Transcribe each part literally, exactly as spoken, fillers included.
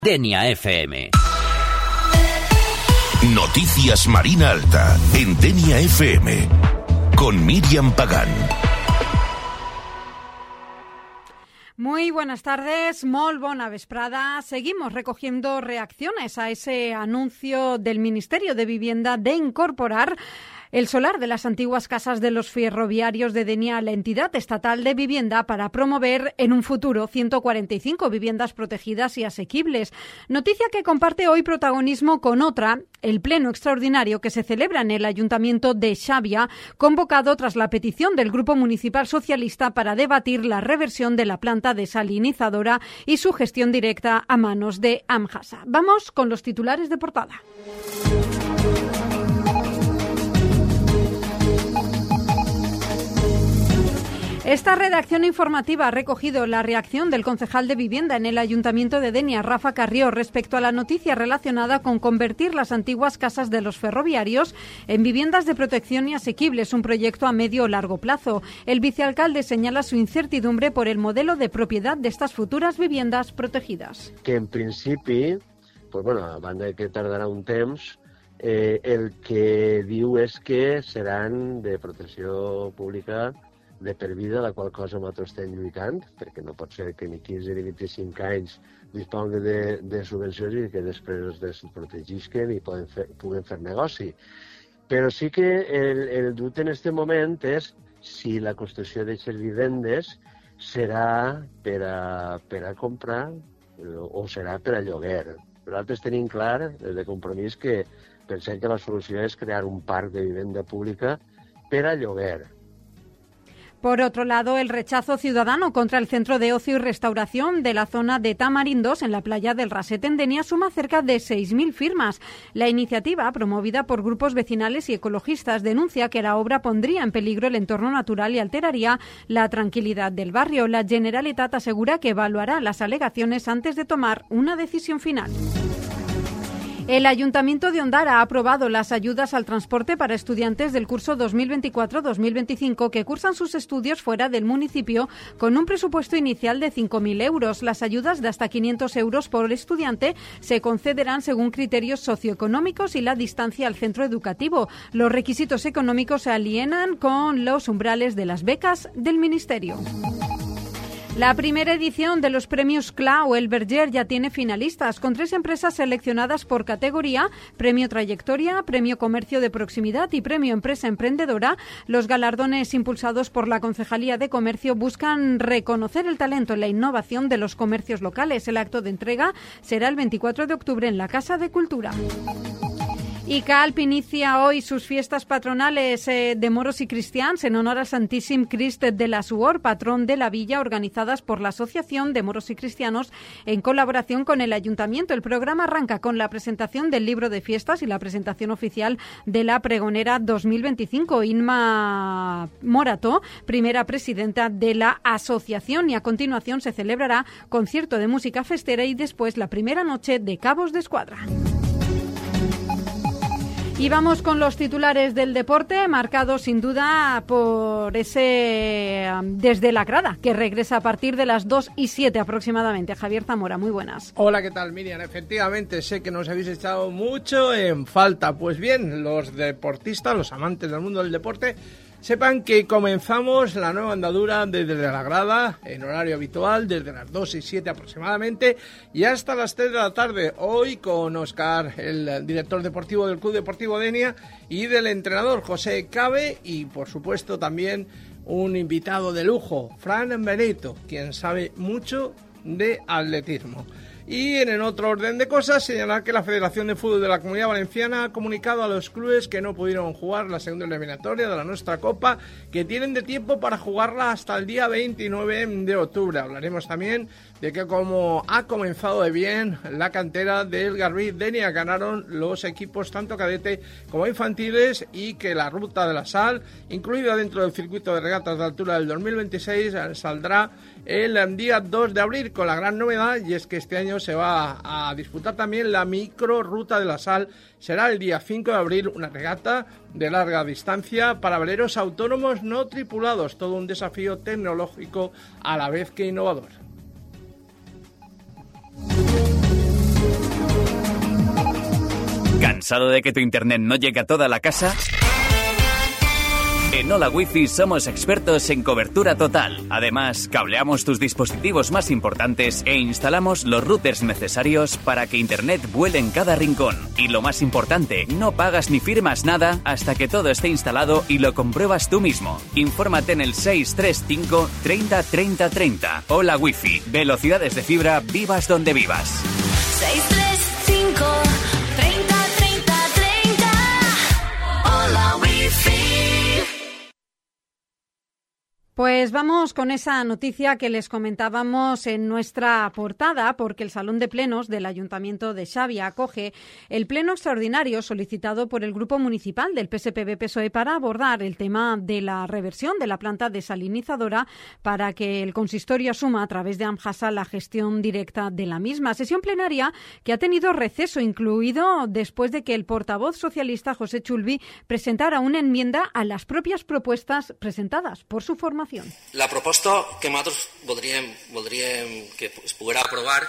Denia F M. Noticias Marina Alta en Denia F M con Miriam Pagán. Muy buenas tardes, molt bona vesprada. Seguimos recogiendo reacciones a ese anuncio del Ministerio de Vivienda de incorporar el solar de las antiguas casas de los ferroviarios de Denia a la entidad estatal de vivienda para promover en un futuro ciento cuarenta y cinco viviendas protegidas y asequibles. Noticia que comparte hoy protagonismo con otra, el pleno extraordinario que se celebra en el Ayuntamiento de Xàbia, convocado tras la petición del Grupo Municipal Socialista para debatir la reversión de la planta desalinizadora y su gestión directa a manos de Amjasa. Vamos con los titulares de portada. Esta redacción informativa ha recogido la reacción del concejal de Vivienda en el Ayuntamiento de Denia, Rafa Carrió, respecto a la noticia relacionada con convertir las antiguas casas de los ferroviarios en viviendas de protección y asequibles, un proyecto a medio o largo plazo. El vicealcalde señala su incertidumbre por el modelo de propiedad de estas futuras viviendas protegidas. Que en principi, pues bueno, a banda de que tardarà un temps, eh, el que diu és que seran de protecció pública de per vida, la qual cosa nosaltres estem lluitant, perquè no pot ser que ni quinze ni vint-i-cinc anys disponguin de, de subvencions i que després es desprotegisquen i poden fer, puguen fer negoci. Però sí que el, el dubte en aquest moment és si la construcció d'aquestes vivendes serà per a, per a comprar o serà per a lloguer. Nosaltres tenim clar, de compromís, que pensem que la solució és crear un parc de vivenda pública per a lloguer. Por otro lado, el rechazo ciudadano contra el centro de ocio y restauración de la zona de Tamarindos, en la playa del Raset en Denia, suma cerca de seis mil firmas. La iniciativa, promovida por grupos vecinales y ecologistas, denuncia que la obra pondría en peligro el entorno natural y alteraría la tranquilidad del barrio. La Generalitat asegura que evaluará las alegaciones antes de tomar una decisión final. El Ayuntamiento de Ondara ha aprobado las ayudas al transporte para estudiantes del curso dos mil veinticuatro dos mil veinticinco que cursan sus estudios fuera del municipio con un presupuesto inicial de cinco mil euros. Las ayudas de hasta quinientos euros por estudiante se concederán según criterios socioeconómicos y la distancia al centro educativo. Los requisitos económicos se alienan con los umbrales de las becas del Ministerio. La primera edición de los premios C L A o El Berger ya tiene finalistas, con tres empresas seleccionadas por categoría: Premio Trayectoria, Premio Comercio de Proximidad y Premio Empresa Emprendedora. Los galardones impulsados por la Concejalía de Comercio buscan reconocer el talento y la innovación de los comercios locales. El acto de entrega será el veinticuatro de octubre en la Casa de Cultura. Y Calp inicia hoy sus fiestas patronales eh, de moros y cristians en honor al Santíssim Crist de la Suor, patrón de la villa, organizadas por la Asociación de Moros y Cristianos en colaboración con el Ayuntamiento. El programa arranca con la presentación del libro de fiestas y la presentación oficial de la pregonera dos mil veinticinco. Inma Morató, primera presidenta de la asociación, y a continuación se celebrará concierto de música festera y después la primera noche de Cabos de Escuadra. Y vamos con los titulares del deporte, marcados sin duda por ese Desde la Grada, que regresa a partir de las dos y siete aproximadamente. Javier Zamora, muy buenas. Hola, ¿qué tal, Miriam? Efectivamente, sé que nos habéis echado mucho en falta. Pues bien, los deportistas, los amantes del mundo del deporte, sepan que comenzamos la nueva andadura desde la Grada, en horario habitual, desde las dos y siete aproximadamente, y hasta las tres de la tarde. Hoy con Óscar, el director deportivo del Club Deportivo Denia, y del entrenador José Cabe, y por supuesto también un invitado de lujo, Fran Benito, quien sabe mucho de atletismo. Y en el otro orden de cosas, señalar que la Federación de Fútbol de la Comunidad Valenciana ha comunicado a los clubes que no pudieron jugar la segunda eliminatoria de la nuestra Copa, que tienen de tiempo para jugarla hasta el día veintinueve de octubre. Hablaremos también de que como ha comenzado de bien la cantera del Garbí Denia, ganaron los equipos tanto cadete como infantiles, y que la Ruta de la Sal, incluida dentro del circuito de regatas de altura del dos mil veintiséis, saldrá el día dos de abril, con la gran novedad, y es que este año se va a disputar también la micro Ruta de la Sal. Será el día cinco de abril, una regata de larga distancia para veleros autónomos no tripulados, todo un desafío tecnológico a la vez que innovador. ¿Cansado de que tu internet no llegue a toda la casa? En Hola Wi-Fi somos expertos en cobertura total. Además, cableamos tus dispositivos más importantes e instalamos los routers necesarios para que Internet vuele en cada rincón. Y lo más importante, no pagas ni firmas nada hasta que todo esté instalado y lo compruebas tú mismo. Infórmate en el seis tres cinco treinta treinta treinta. Hola Wi-Fi. Velocidades de fibra, vivas donde vivas. seis tres cinco treinta treinta treinta. Hola Wi-Fi. Pues vamos con esa noticia que les comentábamos en nuestra portada, porque el Salón de Plenos del Ayuntamiento de Xàbia acoge el pleno extraordinario solicitado por el Grupo Municipal del P S P B-P S O E para abordar el tema de la reversión de la planta desalinizadora para que el consistorio asuma a través de AMJASA la gestión directa de la misma. Sesión plenaria que ha tenido receso incluido después de que el portavoz socialista José Chulvi presentara una enmienda a las propias propuestas presentadas por su formación. La proposta que nosaltres voldríem, voldríem que es poguera aprovar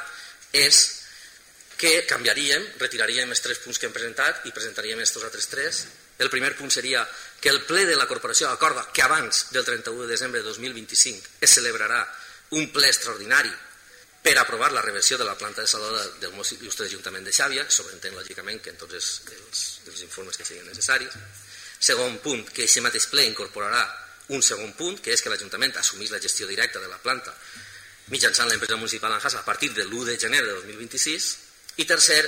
és que canviaríem, retiraríem els tres punts que hem presentat i presentaríem estos altres tres. El primer punt seria que el ple de la corporació acorda que abans del trenta-u de desembre de dos mil vint-i-cinc es celebrarà un ple extraordinari per aprovar la reversió de la planta desaladora del most il·lustre Ajuntament de Xàbia, sobreentén lògicament que en tots els, els, els informes que siguin necessaris. Segon punt, que aquest mateix ple incorporarà un segon punt, que és que l'Ajuntament assumís la gestió directa de la planta mitjançant l'empresa municipal AMJASA a partir de l'u de gener de dos mil vint-i-sis. I tercer,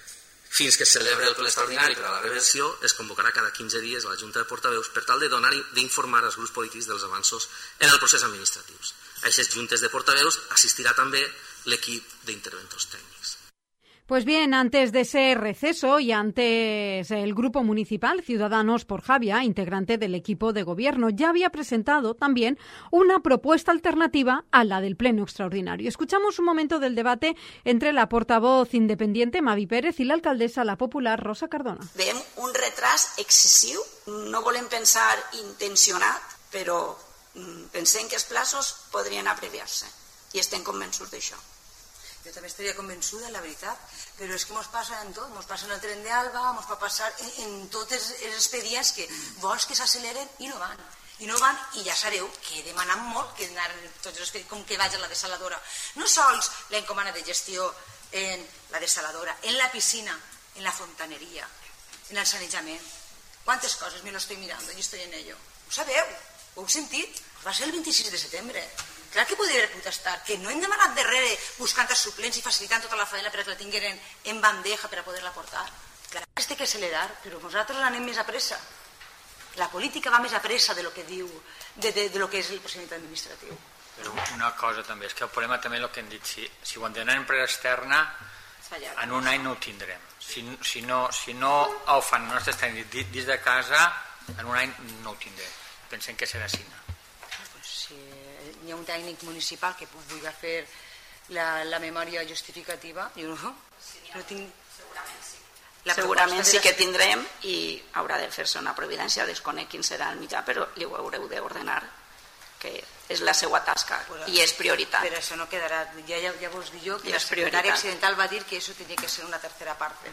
fins que es celebri el ple extraordinari per a la reversió, es convocarà cada quinze dies a la Junta de Portaveus per tal de donar i d'informar als grups polítics dels avanços en el procés administratius. A aquestes juntes de portaveus assistirà també l'equip d'interventors tècnics. Pues bien, antes de ese receso y antes el Grupo Municipal Ciudadanos por Xàbia, integrante del equipo de gobierno, ya había presentado también una propuesta alternativa a la del Pleno Extraordinario. Escuchamos un momento del debate entre la portavoz independiente Mavi Pérez i l'alcaldessa la popular Rosa Cardona. Veiem un retras excessiu, no volem pensar intencionat, però pensem que els plazos podrien abreviar-se i estem convençuts d'això. Jo també estaria convençuda, la veritat, però és que ens passa en tot, ens passa en el tren d'Alba, ens pot passar en, en tots els expedients que vols que s'acceleren i no van. I no van, i ja sabeu que demanen molt que anar tots els expedients, com que vaig a la desaladora. No sols la encomana de gestió en la desaladora, en la piscina, en la fontaneria, en el sanejament. Quantes coses me lo estoy mirando y estoy en ello. Ho sabeu? Ho heu sentit? Va ser el vint-i-sis de setembre. Clar que podria haver protestat, que no hem demanat darrere buscant els suplents i facilitant tota la feina perquè la tingueren en bandeja per a poder-la portar. Clar que es té que accelerar, però nosaltres anem més a pressa. La política va més a pressa de lo que diu, de, de, de lo que és el procediment administratiu. Però una cosa també, és que el problema també és el que hem dit, si, si ho entenem en empresa externa, en un any no ho tindrem. Si, si, no, si no ho fan els nostres tècnics dins de casa, en un any no ho tindrem. Pensem que serà així. Si hi ha un tècnic municipal que vulgui fer la, la memòria justificativa, jo no, no tinc... Segurament sí. Segurament sí que tindrem i haurà de fer-se una providència, desconec quin serà el mitjà, però li ho haureu d'ordenar, que és la seva tasca i és prioritat. Però això no quedarà, ja, ja, ja vos dic jo que la secretària accidental va dir que això tenia que ser una tercera part.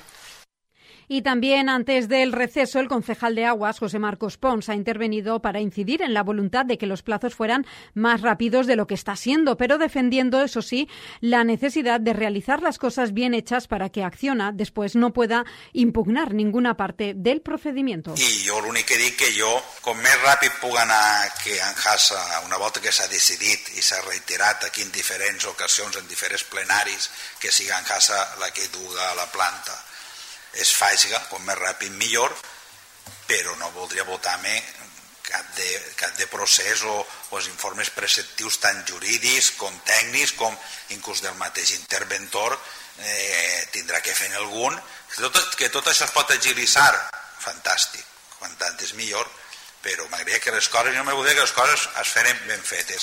Y también antes del receso, el concejal de Aguas, José Marcos Pons, ha intervenido para incidir en la voluntad de que los plazos fueran más rápidos de lo que está siendo, pero defendiendo, eso sí, la necesidad de realizar las cosas bien hechas para que Acciona después no pueda impugnar ninguna parte del procedimiento. I jo l'únic que dic que jo, com més ràpid puc anar que AMJASA, una volta que s'ha decidit i s'ha reiterat aquí en diferents ocasions, en diferents plenaris, que sigui AMJASA la que duga la planta, es faciga, com més ràpid millor, però no voldria votar-me cap de, cap de procés o, o els informes preceptius tan jurídics com tècnics, com inclús del mateix interventor, eh, tindrà que fer algun. Que tot, que tot això es pot agilitzar, fantàstic, quan tant és millor, però m'agradaria que les coses, jo me voldria que les coses es feren ben fetes.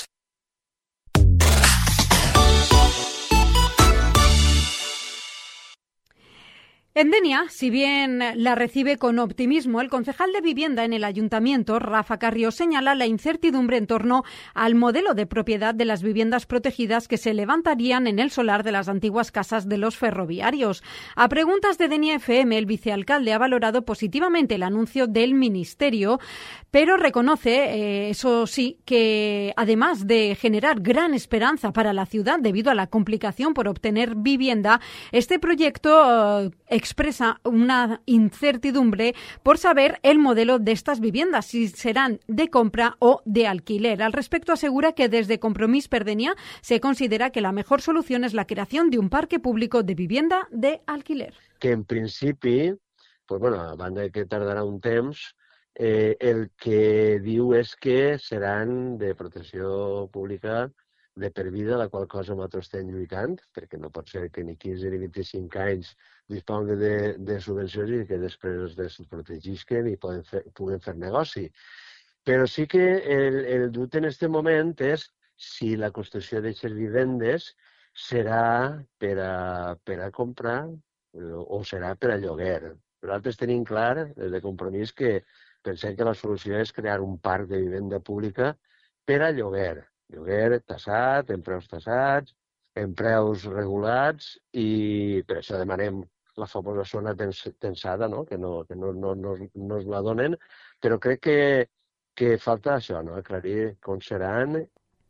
En Denia, si bien la recibe con optimismo, el concejal de vivienda en el ayuntamiento, Rafa Carrió, señala la incertidumbre en torno al modelo de propiedad de las viviendas protegidas que se levantarían en el solar de las antiguas casas de los ferroviarios. A preguntas de Denia F M, el vicealcalde ha valorado positivamente el anuncio del ministerio, pero reconoce, eh, eso sí, que además de generar gran esperanza para la ciudad debido a la complicación por obtener vivienda, este proyecto eh, expresa una incertidumbre por saber el modelo de estas viviendas, si serán de compra o de alquiler. Al respecto, asegura que desde Compromís per Denia se considera que la mejor solución es la creación de un parque público de vivienda de alquiler. Que en principi, pues bueno, a banda que tardarà un temps, eh, el que diu és que seran de protecció pública de per vida, la qual cosa nosaltres estem lluitant, perquè no pot ser que ni quinze ni vint-i-cinc anys disponguin de, de subvencions i que després es desprotegisquen i poden fer, puguen fer negoci. Però sí que el, el dubte en aquest moment és si la construcció d'aquestes vivendes serà per a, per a comprar o serà per a lloguer. Nosaltres tenim clar, des de Compromís, que pensem que la solució és crear un parc de vivenda pública per a lloguer. Lloguer tassat, en preus tassats, en preus regulats, i per això demanem la famosa zona tensada, no? que, no, que no, no, no, no es la donen, però crec que, que falta això, no? aclarir com seran.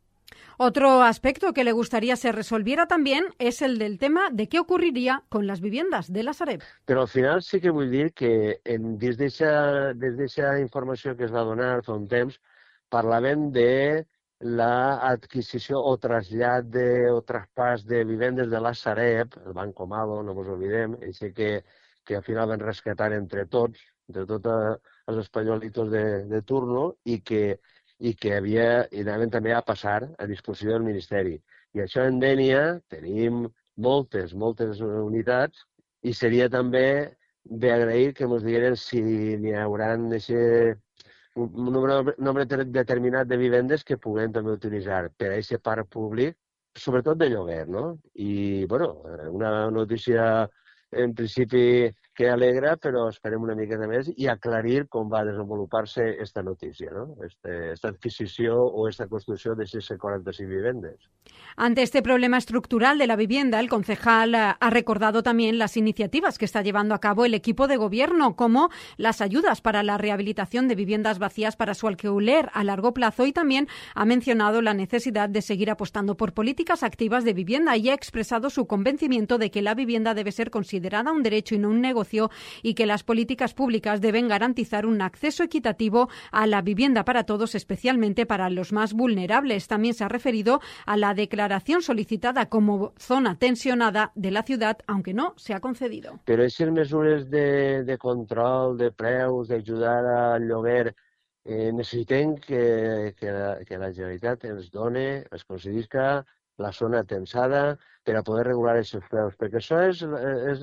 Otro aspecto que le gustaría se resolviera también es el del tema de qué ocurriría con las viviendas de la Sareb. Però al final sí que vull dir que en, des d'aquesta informació que es va donar fa un temps parlàvem de l'adquisició o trasllat de, o traspàs de vivendes de la Sareb, el Banco Malo, no ens oblidem, així que, que al final van rescatar entre tots, entre tots els espanyolitos de, de turno, i que, i que havia, i anaven també a passar a disposició del Ministeri. I això en Denia tenim moltes, moltes unitats, i seria també d'agrair que ens digueren si n'hi hauran aquest un nombre, nombre determinat de vivendes que puguem també utilitzar per a aquest parc públic, sobretot de lloguer, no? I, bueno, una notícia en principi que alegra, però esperem una miqueta més i aclarir com va desenvolupar-se aquesta notícia, ¿no? Este, esta adquisició o esta construcció de aquestes quaranta-cinc vivendes. Ante este problema estructural de la vivienda, el concejal ha recordado también las iniciativas que está llevando a cabo el equipo de gobierno, como las ayudas para la rehabilitación de viviendas vacías para su alquiler a largo plazo, y también ha mencionado la necesidad de seguir apostando por políticas activas de vivienda y ha expresado su convencimiento de que la vivienda debe ser considerada un derecho y no un negocio, y que las políticas públicas deben garantizar un acceso equitativo a la vivienda para todos, especialmente para los más vulnerables. También se ha referido a la declaración solicitada como zona tensionada de la ciudad, aunque no se ha concedido. Però aquestes mesures de, de control de preus, d'ajudar al lloguer, eh, necessitem que, que, la, que la Generalitat ens doni, es concedisca la zona tensada per a poder regular aquests preus, perquè això és, és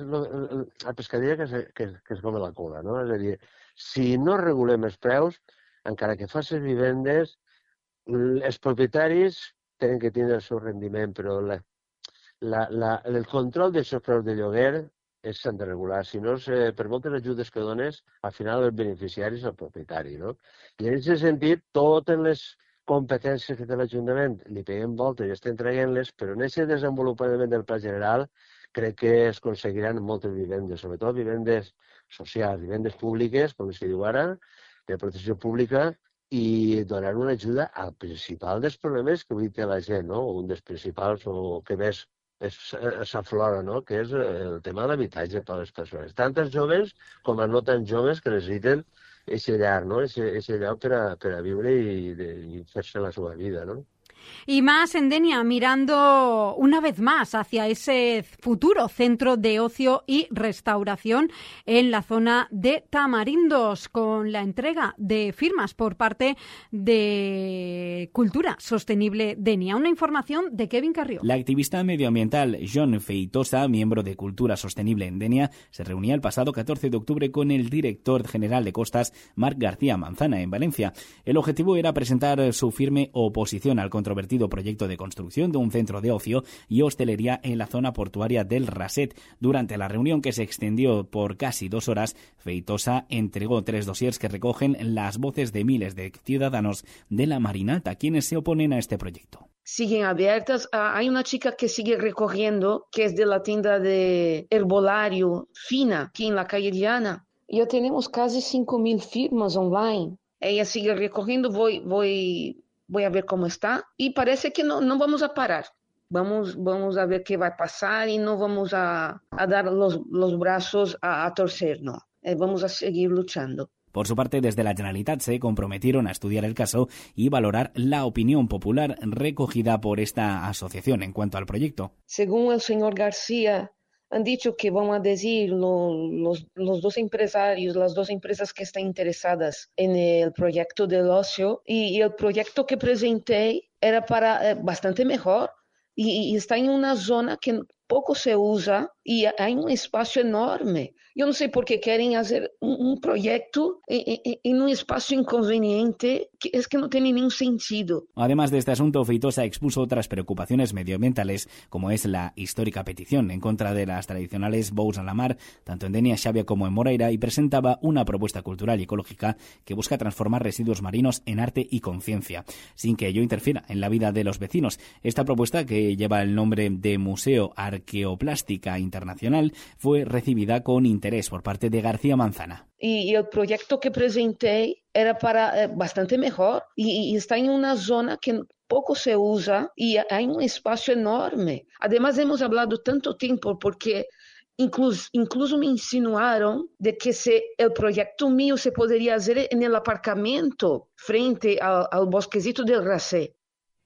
la pescadilla que, es, que, que es come la cola, no? És a dir, si no regulem els preus, encara que facis vivendes, els propietaris tenen que tindre el seu rendiment, però la, la, la, el control d'aquests preus de lloguer s'han de regular. Si no, per moltes ajudes que dones, al final el beneficiari és el propietari, no? I en aquest sentit, totes les competències que té l'Ajuntament li peguem voltes i estem traient-les, però en aquest desenvolupament del Pla General crec que es aconseguiran moltes vivendes, sobretot vivendes socials, vivendes públiques, com es diu ara, de protecció pública, i donar una ajuda al principal dels problemes que avui té la gent, no? Un dels principals o que més s'aflora, no? Que és el tema de l'habitatge per a les persones, tant els joves com els no tan joves que necessiten ese llar, ¿no? Ese, ese lloc per a, per a viure i, de, i fer-se la seva vida, no? Y más en Denia, mirando una vez más hacia ese futuro centro de ocio y restauración en la zona de Tamarindos, con la entrega de firmas por parte de Cultura Sostenible Denia. Una información de Kevin Carrió. La activista medioambiental John Feitosa, miembro de Cultura Sostenible en Denia, se reunía el pasado catorce de octubre con el director general de Costas, Marc García Manzana, en Valencia. El objetivo era presentar su firme oposición al controvertido controvertido proyecto de construcción de un centro de ocio y hostelería en la zona portuaria del Raset. Durante la reunión, que se extendió por casi dos horas, Feitosa entregó tres dosiers que recogen las voces de miles de ciudadanos de la Marina Alta, quienes se oponen a este proyecto. Siguen abiertas. Ah, hay una chica que sigue recogiendo, que es de la tienda de herbolario Fina, aquí en la calle Diana. Ya tenemos casi cinco mil firmas online. Ella sigue recogiendo, voy, voy, voy a ver cómo está. Y parece que no, no vamos a parar. Vamos, vamos a ver qué va a pasar y no vamos a, a dar los, los brazos a, a torcer, no. Eh, vamos a seguir luchando. Por su parte, desde la Generalitat se comprometieron a estudiar el caso y valorar la opinión popular recogida por esta asociación en cuanto al proyecto. Según el señor García, han dicho que van a decir lo, los, los dos empresarios, las dos empresas que están interesadas en el proyecto del ocio, y, y el proyecto que presenté era para eh, bastante mejor y, y está en una zona que poco se usa y hay un espacio enorme. Yo no sé por qué quieren hacer un, un proyecto en, en, en un espacio inconveniente, que es que no tiene ningún sentido. Además de este asunto, Feitosa expuso otras preocupaciones medioambientales, como es la histórica petición en contra de las tradicionales bous a la mar, tanto en Denia, Xàbia como en Moraira, y presentaba una propuesta cultural y ecológica que busca transformar residuos marinos en arte y conciencia, sin que ello interfiera en la vida de los vecinos. Esta propuesta, que lleva el nombre de Museo Arqueoplástica Internacional, fue recibida con interés por parte de García Manzana. Y, y el proyecto que presenté era para eh, bastante mejor y, y está en una zona que poco se usa y hay un espacio enorme. Además, hemos hablado tanto tiempo porque incluso, incluso me insinuaron de que se, el proyecto mío se podría hacer en el aparcamiento frente al, al bosquecito del Racé.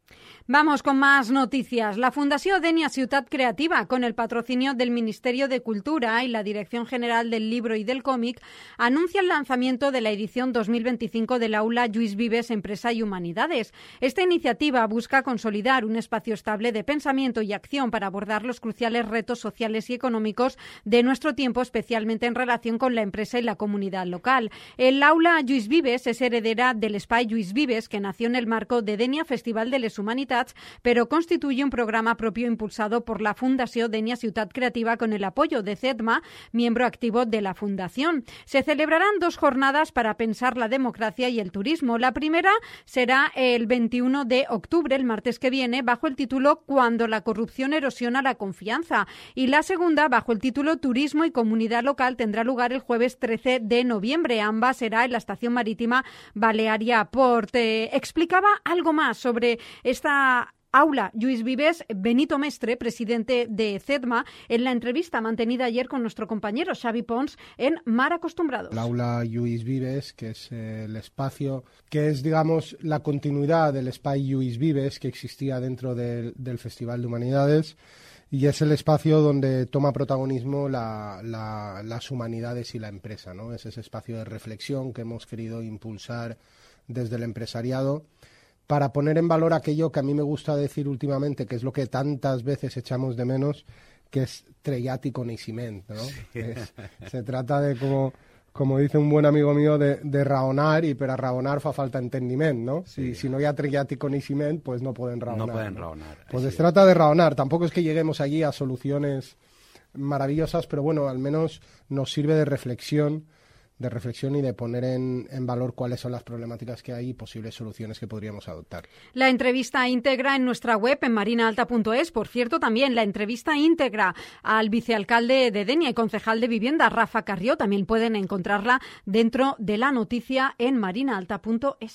Vamos con más noticias. La Fundació Denia Ciutat Creativa, con el patrocinio del Ministerio de Cultura y la Dirección General del Libro y del Cómic, anuncia el lanzamiento de la edición dos mil veinticinco del Aula Lluís Vives Empresa y Humanidades. Esta iniciativa busca consolidar un espacio estable de pensamiento y acción para abordar los cruciales retos sociales y económicos de nuestro tiempo, especialmente en relación con la empresa y la comunidad local. El Aula Lluís Vives es heredera del Espai Lluís Vives, que nació en el marco de Denia Festival de les Humanitats, pero constituye un programa propio impulsado por la Fundació Denia Ciutat Creativa con el apoyo de CEDMA, miembro activo de la Fundación. Se celebrarán dos jornadas para pensar la democracia y el turismo. La primera será el veintiuno de octubre, el martes que viene, bajo el título Cuando la corrupción erosiona la confianza. Y la segunda, bajo el título Turismo y comunidad local, tendrá lugar el jueves trece de noviembre. Ambas será en la estación marítima Balearia Port. Eh, explicaba algo más sobre esta Aula Lluís Vives Benito Mestre, presidente de CEDMA, en la entrevista mantenida ayer con nuestro compañero Xavi Pons en Mar Acostumbrados. El Aula Lluís Vives, que es el espacio, que es, digamos, la continuidad del Espai Lluís Vives que existía dentro del, del Festival de Humanidades, y es el espacio donde toma protagonismo la, la, las humanidades y la empresa, ¿no? Es ese espacio de reflexión que hemos querido impulsar desde el empresariado, para poner en valor aquello que a mí me gusta decir últimamente, que es lo que tantas veces echamos de menos, que es trellat i coneixement, ¿no? Sí. Es, se trata de, como, como dice un buen amigo mío, de, de raonar, y per a raonar fa falta entendiment, ¿no? Sí. Si, si no hi ha trellat i coneixement, pues no pueden raonar. No pueden ¿no? raonar. Pues se trata de raonar. Tampoco es que lleguemos allí a soluciones maravillosas, pero bueno, al menos nos sirve de reflexión, de reflexión y de poner en, en valor cuáles son las problemáticas que hay y posibles soluciones que podríamos adoptar. La entrevista íntegra en nuestra web en marinaalta punto es. Por cierto, también la entrevista íntegra al vicealcalde de Denia y concejal de Vivienda, Rafa Carrió, también pueden encontrarla dentro de la noticia en marinaalta punto es.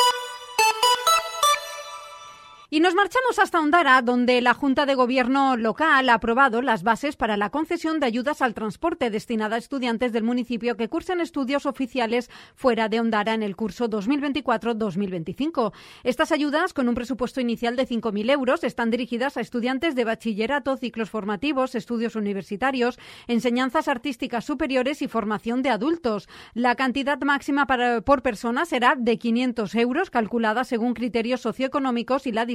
Y nos marchamos hasta Ondara, donde la Junta de Gobierno local ha aprobado las bases para la concesión de ayudas al transporte destinada a estudiantes del municipio que cursen estudios oficiales fuera de Ondara en el curso dos mil veinticuatro dos mil veinticinco. Estas ayudas, con un presupuesto inicial de cinco mil euros, están dirigidas a estudiantes de bachillerato, ciclos formativos, estudios universitarios, enseñanzas artísticas superiores y formación de adultos. La cantidad máxima para, por persona será de quinientos euros, calculada según criterios socioeconómicos y la distribución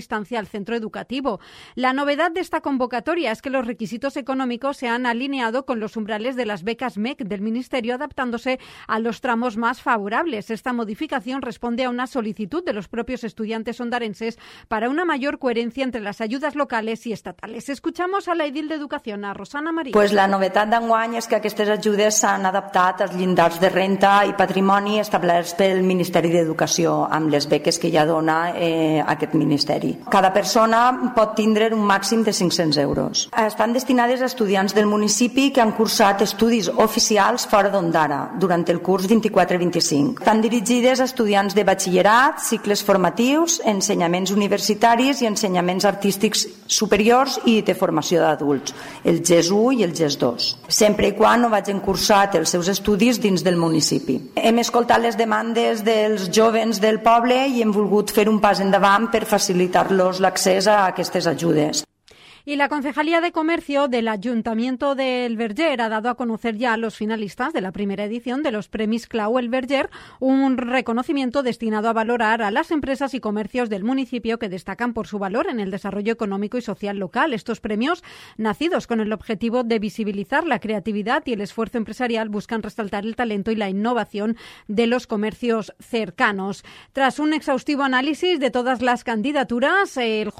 distancia al centro educativo. La novedad de esta convocatoria es que los requisitos económicos se han alineado con los umbrales de las becas M E C del Ministerio, adaptándose a los tramos más favorables. Esta modificación responde a una solicitud de los propios estudiantes ondarenses para una mayor coherencia entre las ayudas locales i estatals. Escuchamos a la edil d'Educació, a Rosana Marí. Pues la novetat d'enguany és que aquestes ajudes s'han adaptat als llindars de renta i patrimoni establerts pel Ministeri d'Educació amb les beques que ja dona eh, aquest Ministeri. Cada persona pot tindre un màxim de cinc-cents euros. Estan destinades a estudiants del municipi que han cursat estudis oficials fora d'Ondara durant el curs vint-i-quatre vint-i-cinc. Estan dirigides a estudiants de batxillerat, cicles formatius, ensenyaments universitaris i ensenyaments artístics superiors i de formació d'adults, el G E S u i el G E S dos, sempre i quan no vagin cursat els seus estudis dins del municipi. Hem escoltat les demandes dels jovens del poble i hem volgut fer un pas endavant per facilitar-los l'accés a aquestes ajudes. Y la Concejalía de Comercio del Ayuntamiento del Verger ha dado a conocer ya a los finalistas de la primera edición de los Premis Clau El Verger, un reconocimiento destinado a valorar a las empresas y comercios del municipio que destacan por su valor en el desarrollo económico y social local. Estos premios, nacidos con el objetivo de visibilizar la creatividad y el esfuerzo empresarial, buscan resaltar el talento y la innovación de los comercios cercanos. Tras un exhaustivo análisis de todas las candidaturas, el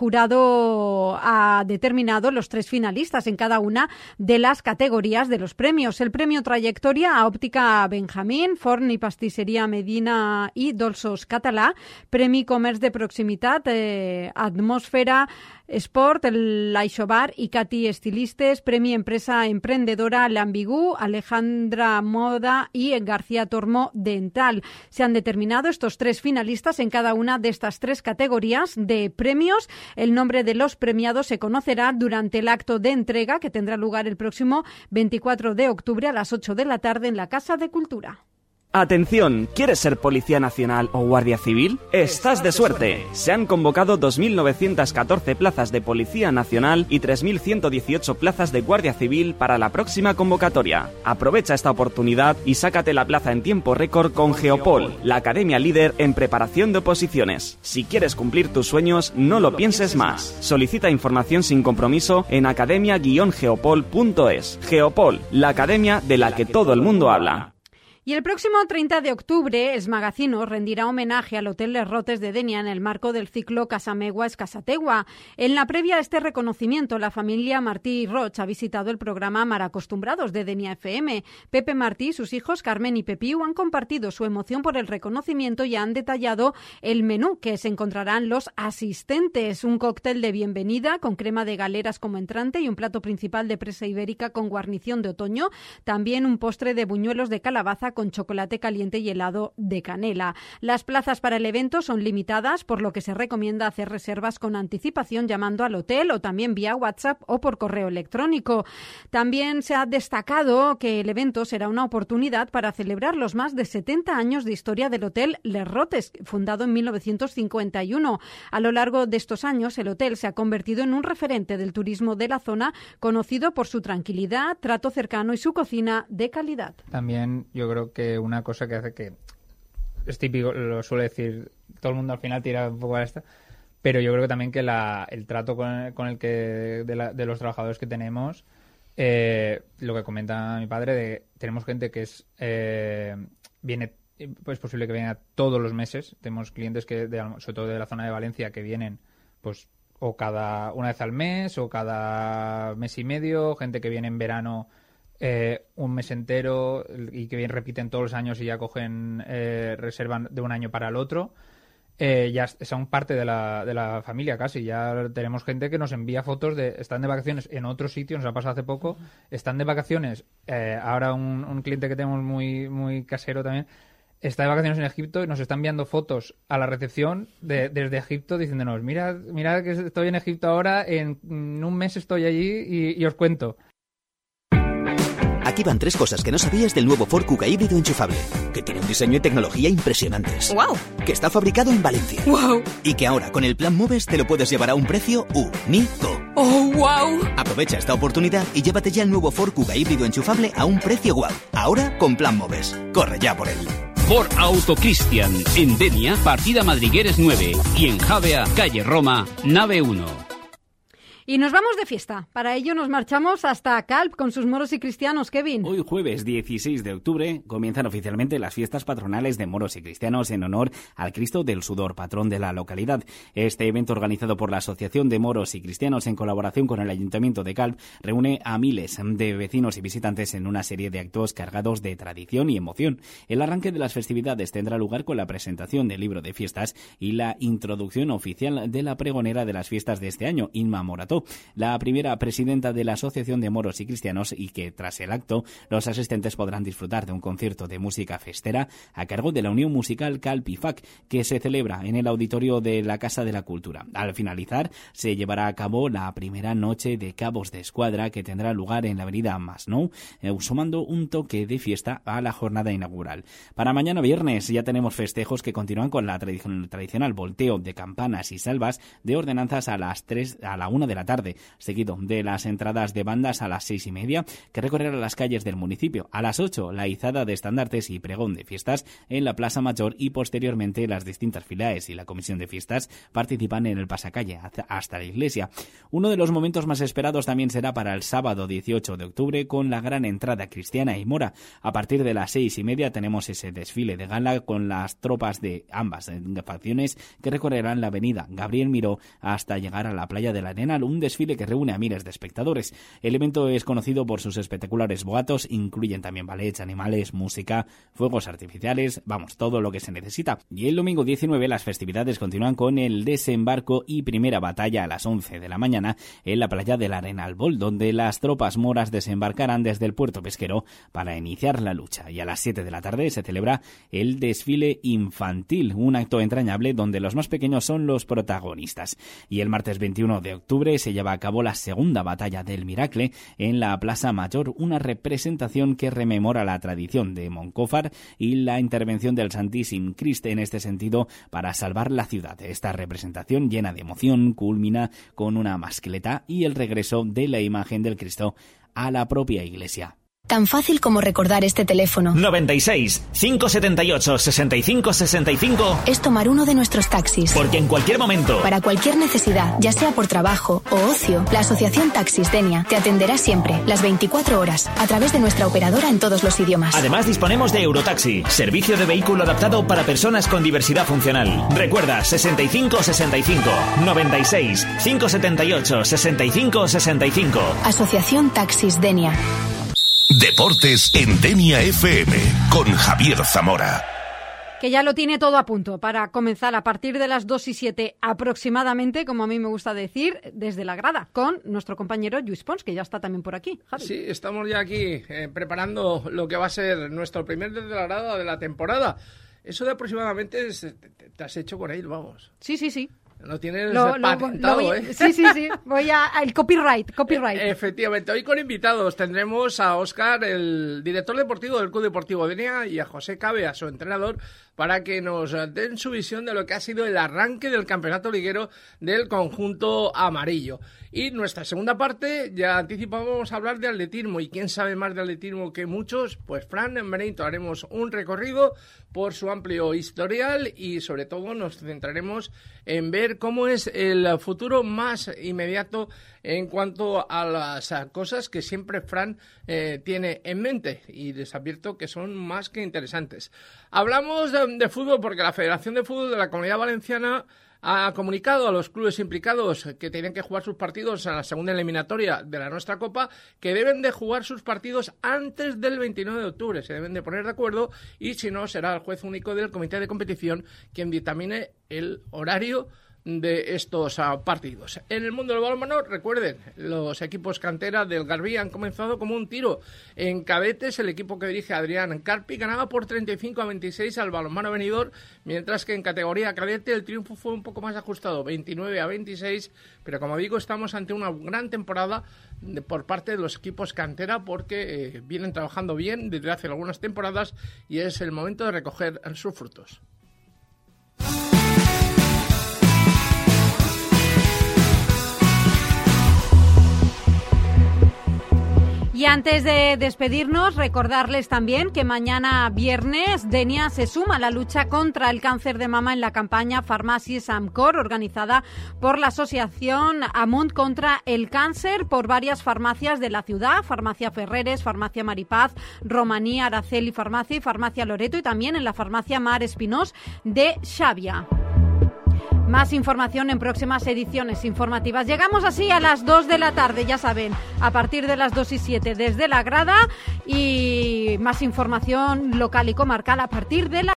jurado ha determinado los tres finalistas en cada una de las categorías de los premios. El premio Trayectoria a Òptica Benjamín, Forn i Pastisseria Medina i Dolços Català, Premi Comerç de Proximitat, eh, Atmosfera Sport, el Aixobar i Cati Estilistes, Premi Empresa Emprendedora L'Ambigú, Alejandra Moda y García Tormo Dental. Se han determinado estos tres finalistas en cada una de estas tres categorías de premios. El nombre de los premiados se conocerá durante el acto de entrega que tendrá lugar el próximo veinticuatro de octubre a las ocho de la tarde en la Casa de Cultura. Atención, ¿quieres ser Policía Nacional o Guardia Civil? Estás de suerte. Se han convocado dos mil novecientas catorce plazas de Policía Nacional y tres mil ciento dieciocho plazas de Guardia Civil para la próxima convocatoria. Aprovecha esta oportunidad y sácate la plaza en tiempo récord con Geopol, la academia líder en preparación de oposiciones. Si quieres cumplir tus sueños, no lo pienses más. Solicita información sin compromiso en academia guion geopol punto es. Geopol, la academia de la que todo el mundo habla. Y el próximo treinta de octubre, Esmagacino rendirá homenaje al Hotel Les Rotes de Denia en el marco del ciclo Casamegua es Casategua. En la previa a este reconocimiento, la familia Martí Roch ha visitado el programa Malacostumbrados de Denia F M. Pepe Martí, sus hijos Carmen y Pepiu han compartido su emoción por el reconocimiento y han detallado el menú que se encontrarán los asistentes. Un cóctel de bienvenida con crema de galeras como entrante y un plato principal de presa ibérica con guarnición de otoño. También un postre de buñuelos de calabaza con chocolate caliente y helado de canela. Las plazas para el evento son limitadas, por lo que se recomienda hacer reservas con anticipación llamando al hotel o también vía WhatsApp o por correo electrónico. También se ha destacado que el evento será una oportunidad para celebrar los más de setenta años de historia del Hotel Les Rotes, fundado en mil novecientos cincuenta y uno. A lo largo de estos años, el hotel se ha convertido en un referente del turismo de la zona, conocido por su tranquilidad, trato cercano y su cocina de calidad. También yo creo que una cosa que hace que es típico, lo suele decir todo el mundo, al final tira un poco a esta, pero yo creo que también que la, el trato con el, con el que de, la, de los trabajadores que tenemos, eh, lo que comenta mi padre, de tenemos gente que es eh, viene, pues es posible que venga todos los meses. Tenemos clientes que de, sobre todo de la zona de Valencia que vienen pues o cada una vez al mes o cada mes y medio, gente que viene en verano Eh, un mes entero y que bien repiten todos los años y ya cogen, eh, reservan de un año para el otro. Eh, ya son parte de la, de la familia casi. Ya tenemos gente que nos envía fotos de están de vacaciones en otro sitio, nos ha pasado hace poco, están de vacaciones. Eh, ahora un, un cliente que tenemos muy, muy casero también está de vacaciones en Egipto y nos está enviando fotos a la recepción de, desde Egipto diciéndonos, mira, mira que estoy en Egipto ahora, en, en un mes estoy allí y, y os cuento. Aquí van tres cosas que no sabías del nuevo Ford Kuga híbrido enchufable. Que tiene un diseño y tecnología impresionantes. ¡Wow! Que está fabricado en Valencia. ¡Wow! Y que ahora con el plan Moves te lo puedes llevar a un precio único. ¡Oh, wow! Aprovecha esta oportunidad y llévate ya el nuevo Ford Kuga híbrido enchufable a un precio guau. Ahora con plan Moves. Corre ya por él. Ford Autocristian. En Denia, partida Madrigueres nueve. Y en Javea, calle Roma, nave uno. Y nos vamos de fiesta. Para ello nos marchamos hasta Calp con sus moros y cristianos. Kevin. Hoy jueves dieciséis de octubre comienzan oficialmente las fiestas patronales de moros y cristianos en honor al Cristo del Sudor, patrón de la localidad. Este evento, organizado por la Asociación de Moros y Cristianos en colaboración con el Ayuntamiento de Calp, reúne a miles de vecinos y visitantes en una serie de actos cargados de tradición y emoción. El arranque de las festividades tendrá lugar con la presentación del libro de fiestas y la introducción oficial de la pregonera de las fiestas de este año, Inma Morató, la primera presidenta de la Asociación de Moros y Cristianos, y que tras el acto los asistentes podrán disfrutar de un concierto de música festera a cargo de la Unión Musical Calp I F A C, que se celebra en el auditorio de la Casa de la Cultura. Al finalizar se llevará a cabo la primera noche de Cabos de Escuadra, que tendrá lugar en la avenida Masnou, eh, sumando un toque de fiesta a la jornada inaugural. Para mañana viernes ya tenemos festejos que continúan con la tradicional, tradicional volteo de campanas y salvas de ordenanzas a las tres, a la una de la tarde, seguido de las entradas de bandas a las seis y media, que recorrerán las calles del municipio. A las ocho, la izada de estandartes y pregón de fiestas en la Plaza Mayor, y posteriormente las distintas filiales y la comisión de fiestas participan en el pasacalle hasta la iglesia. Uno de los momentos más esperados también será para el sábado dieciocho de octubre, con la gran entrada cristiana y mora. A partir de las seis y media tenemos ese desfile de gala con las tropas de ambas facciones que recorrerán la avenida Gabriel Miró hasta llegar a la playa del Arenal, un desfile que reúne a miles de espectadores. El evento es conocido por sus espectaculares boatos, incluyen también ballets, animales, música, fuegos artificiales, vamos, todo lo que se necesita. Y el domingo diecinueve las festividades continúan con el desembarco y primera batalla a las once de la mañana en la playa del Arenal Bol, donde las tropas moras desembarcarán desde el puerto pesquero para iniciar la lucha. Y a las siete de la tarde se celebra el desfile infantil, un acto entrañable donde los más pequeños son los protagonistas. Y el martes veintiuno de octubre se lleva a cabo la segunda batalla del Miracle en la Plaza Mayor, una representación que rememora la tradición de Moncófar y la intervención del Santíssim Crist en este sentido para salvar la ciudad. Esta representación, llena de emoción, culmina con una mascleta y el regreso de la imagen del Cristo a la propia iglesia. Tan fácil como recordar este teléfono. noventa y seis, cinco setenta y ocho, sesenta y cinco sesenta y cinco. Es tomar uno de nuestros taxis. Porque en cualquier momento, para cualquier necesidad, ya sea por trabajo o ocio, la Asociación Taxis Denia te atenderá siempre, las veinticuatro horas, a través de nuestra operadora en todos los idiomas. Además disponemos de Eurotaxi, servicio de vehículo adaptado para personas con diversidad funcional. Recuerda, sesenta y cinco sesenta y cinco, noventa y seis, cinco setenta y ocho, sesenta y cinco sesenta y cinco. Asociación Taxis Denia. Deportes en Denia F M con Javier Zamora. Que ya lo tiene todo a punto para comenzar a partir de las dos y siete aproximadamente, como a mí me gusta decir, desde la grada, con nuestro compañero Lluís Pons, que ya está también por aquí. Javi. Sí, estamos ya aquí eh, preparando lo que va a ser nuestro primer desde la grada de la temporada. Eso de aproximadamente es, te, te has hecho con él, vamos. Sí, sí, sí. Lo tienes lo, patentado, lo voy, ¿eh? Sí, sí, sí. Voy a, al copyright, copyright. E- efectivamente. Hoy con invitados tendremos a Óscar, el director deportivo del Club Deportivo Denia, y a José Cabe, a su entrenador, para que nos den su visión de lo que ha sido el arranque del campeonato liguero del conjunto amarillo. Y nuestra segunda parte, ya anticipábamos hablar de atletismo, y quién sabe más de atletismo que muchos, pues Fran Benito. Haremos un recorrido por su amplio historial y sobre todo nos centraremos en ver cómo es el futuro más inmediato en cuanto a las cosas que siempre Fran eh, tiene en mente, y les advierto que son más que interesantes. Hablamos de, de fútbol porque la Federación de Fútbol de la Comunidad Valenciana ha comunicado a los clubes implicados que tienen que jugar sus partidos en la segunda eliminatoria de la nuestra Copa, que deben de jugar sus partidos antes del veintinueve de octubre. Se deben de poner de acuerdo, y si no, será el juez único del comité de competición quien dictamine el horario de estos uh, partidos. En el mundo del balonmano, recuerden, los equipos cantera del Garbí han comenzado como un tiro. En cadetes, el equipo que dirige Adrián Carpi ganaba por treinta y cinco a veintiséis al Balonmano Benidorm, mientras que en categoría cadete el triunfo fue un poco más ajustado, veintinueve a veintiséis, pero como digo, estamos ante una gran temporada de, por parte de los equipos cantera, porque eh, vienen trabajando bien desde hace algunas temporadas y es el momento de recoger sus frutos. Y antes de despedirnos, recordarles también que mañana viernes Denia se suma a la lucha contra el cáncer de mama en la campaña Farmacies Amcor, organizada por la asociación Amunt contra el cáncer por varias farmacias de la ciudad, Farmacia Ferreres, Farmacia Maripaz, Romaní, Araceli Farmacia y Farmacia Loreto, y también en la Farmacia Mar Espinós de Xàbia. Más información en próximas ediciones informativas. Llegamos así a las dos de la tarde, ya saben, a partir de las dos y siete desde la grada, y más información local y comarcal a partir de la